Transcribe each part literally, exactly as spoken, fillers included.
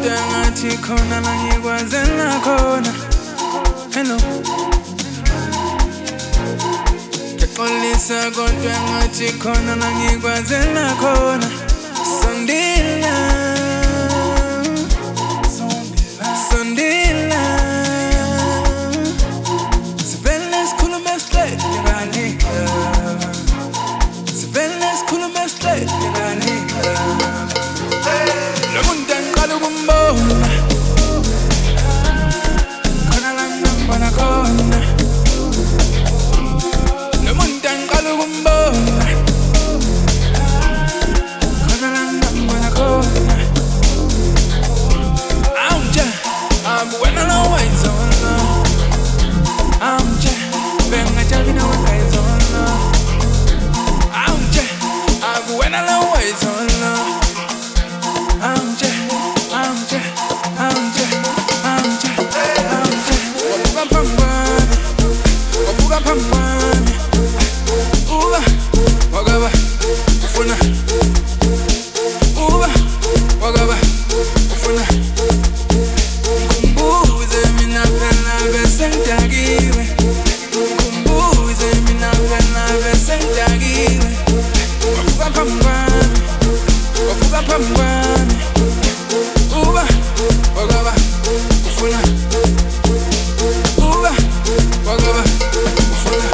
kodwa ngathi khona la ngikwazela khona. Hello Xolisa kodwa ngathi khona la ngikwazela khona. Sondela Sondela Sivele sikhulume straight ngani. Sivele sikhulume straight ngani. Lo muntu angiqala ukumbona khona la ngibona khona. Lo muntu angiqala ukumbona khona la ngibona khona. Awunje akuwena lo wayizona. Awunje bengajabi na wayizona. Awunje akuwena lo wayizona. Awunje awunje awunje awunje awunje wabuka phambane wabuka phambane uba wakaba ufuna uba wakaba ufuna ngumbuze mina phela bese ngidakiwe. Ngumbuze mina phela bese ngidakiwe. Wabuka phambane wabuka phambane uba wakaba ufuna uba wakaba ufuna.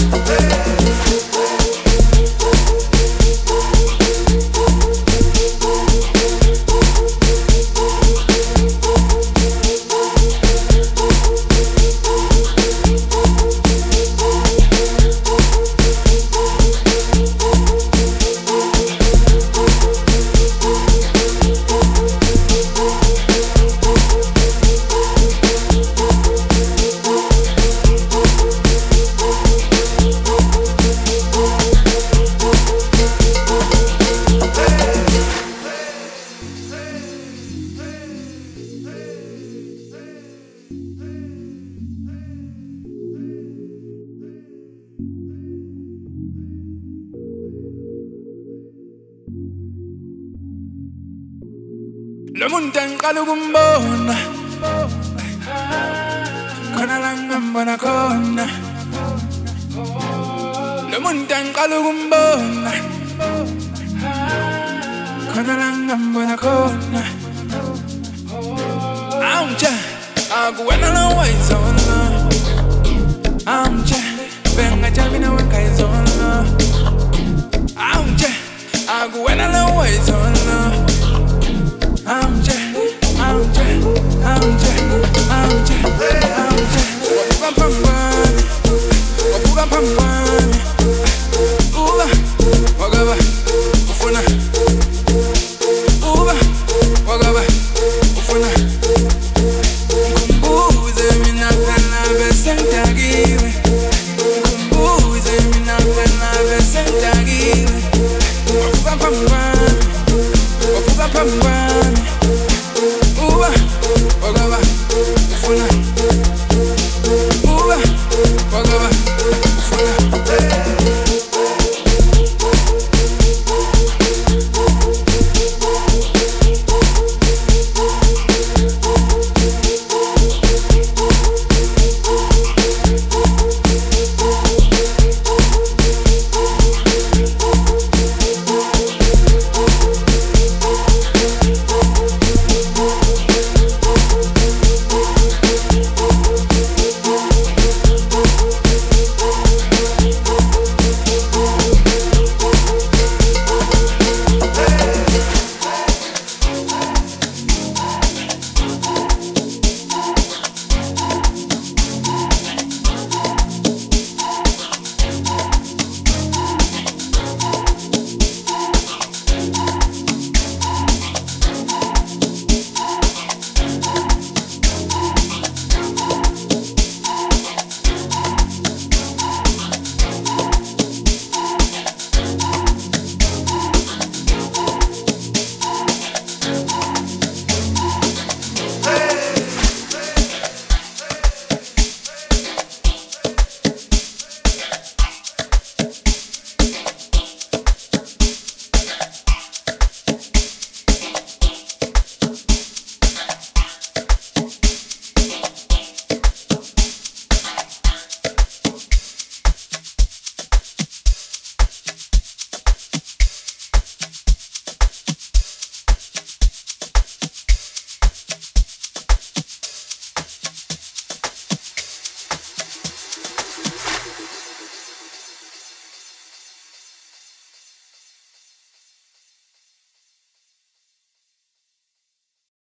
Lo muntu angiqala ukumbona khona la ngibona khona. Lo muntu angiqala ukumbona khona la ngibona khona. Awunje akuwena lo wayizona. Awunje bengajabi na wayizona. Awunje akuwena lo wayizona.